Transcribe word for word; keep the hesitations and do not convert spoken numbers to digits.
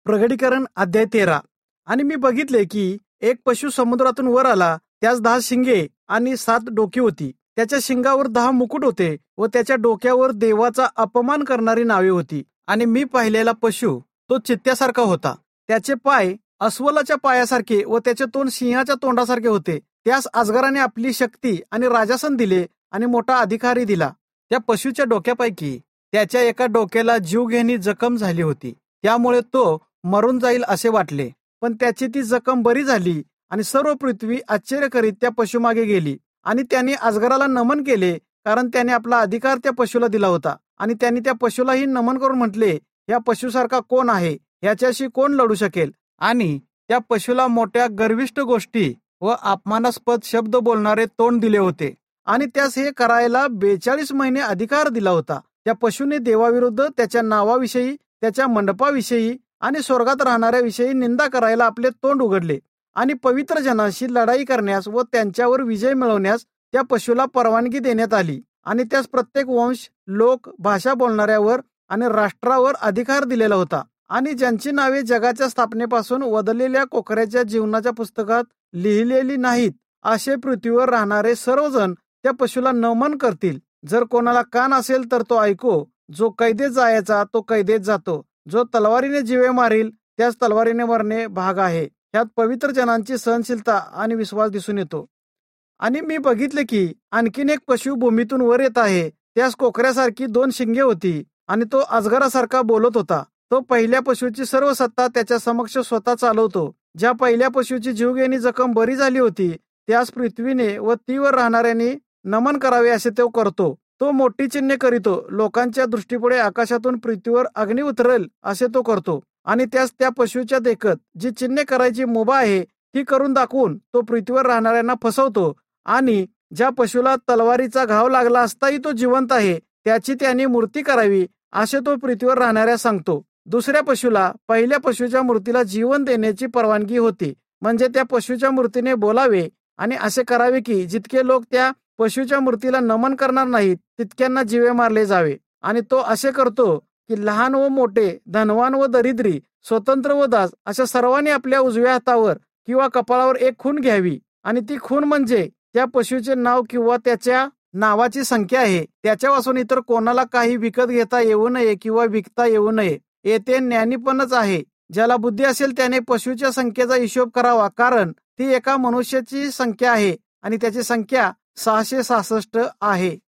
प्रगटीकरण अध्याय तेरा. आणि मी बघितले की एक पशु समुद्रातून वर आला, त्यास दहा शिंगे आणि सात डोकी होती. त्याच्या शिंगावर दहा मुकुट होते व त्याच्या डोक्यावर देवाचा अपमान करणारी नावे होती. आणि मी पाहिलेला पशु तो चित्त्यासारखा होता. त्याचे पाय अस्वलाच्या पायासारखे व त्याचे तोंड सिंहाच्या तोंडासारखे होते. त्यास अजगराने आपली शक्ती आणि राजासन दिले आणि मोठा अधिकारी दिला. त्या पशुच्या डोक्यापैकी त्याच्या एका डोक्याला जीवघेणी जखम झाली होती, त्यामुळे तो मरून जाईल असे वाटले. पण त्याची ती जखम बरी झाली आणि सर्व पृथ्वी आश्चर्य करीत त्या पशुमागे गेली. आणि त्यांनी अजगराला नमन केले, कारण त्याने आपला अधिकार त्या पशुला दिला होता. आणि त्यांनी त्या पशुलाही नमन करून म्हटले, या पशुसारखा कोण आहे, याच्याशी कोण लढू शकेल. आणि त्या पशुला मोठ्या गर्विष्ठ गोष्टी व अपमानास्पद शब्द बोलणारे तोंड दिले होते. आणि त्यास हे करायला बेचाळीस महिने अधिकार दिला होता. त्या पशुने देवाविरुद्ध, त्याच्या नावाविषयी, त्याच्या मंडपाविषयी आणि स्वर्गात राहणाऱ्या विषयी निंदा करायला आपले तोंड उघडले. आणि पवित्र जनांशी लढाई करण्यास व त्यांच्यावर विजय मिळवण्यास त्या पशुला परवानगी देण्यात आली. आणि त्यास प्रत्येक वंश, लोक, भाषा बोलणाऱ्यावर आणि राष्ट्रावर अधिकार दिलेला होता. आणि ज्यांची नावे जगाच्या स्थापनेपासून वदलेल्या कोकऱ्याच्या जीवनाच्या पुस्तकात लिहिलेली नाहीत, असे पृथ्वीवर राहणारे सर्वजण त्या पशुला नमन करतील. जर कोणाला कान असेल तर तो ऐको. जो कैदेत जायचा तो कैदेत जातो. जो तलवारीने जीवे मारील त्यास तलवारीने मरणे भाग आहे. ह्यात पवित्र जनांची सहनशीलता आणि विश्वास दिसून येतो. आणि मी बघितले की आणखीन एक पशु भूमीतून वर येत आहे. त्यास कोकऱ्यासारखी दोन शिंगे होती आणि तो अजगरासारखा बोलत होता. तो पहिल्या पशुची सर्व सत्ता त्याच्या समक्ष स्वतः चालवतो. ज्या पहिल्या पशुची जीवघेणी जखम बरी झाली होती, त्यास पृथ्वीने व तीवर राहणाऱ्यांनी नमन करावे असे तो करतो. तो मोठी चिन्हे करीतो. लोकांच्या दृष्टीपुढे आकाशातून पृथ्वीवर अग्नी उतरेल असे तो करतो. आणि त्यास त्या पशुच्या देखत जी चिन्हे करायची मुभा आहे ती करून दाखवून तो पृथ्वीवर राहणाऱ्यांना फसवतो. आणि ज्या पशुला तलवारीचा घाव लागला असताही तो जिवंत आहे, त्याची त्याने मूर्ती करावी असे तो पृथ्वीवर राहणाऱ्या सांगतो. दुसऱ्या पशुला पहिल्या पशुच्या मूर्तीला जीवन देण्याची परवानगी होती. म्हणजे त्या पशुच्या मूर्तीने बोलावे आणि असे करावे की जितके लोक त्या पशुच्या मूर्तीला नमन करणार नाहीत तितक्यांना जीवे मारले जावे. आणि तो असे करतो की लहान व मोठे, धनवान व दरिद्री, स्वतंत्र व दास अशा सर्वांनी आपल्या उजव्या हातावर किंवा कपाळावर एक खून घ्यावी. आणि ती खून म्हणजे त्या पशुचे नाव किंवा त्याच्या नावाची संख्या आहे. त्याच्यापासून इतर कोणाला काही विकत घेता येऊ नये किंवा विकता येऊ नये. येथे ज्ञानीपणच आहे. ज्याला बुद्धी असेल त्याने पशुच्या संख्येचा हिशोब करावा, कारण ती एका मनुष्याची संख्या आहे आणि त्याची संख्या सहाशे सहासष्ट आहे.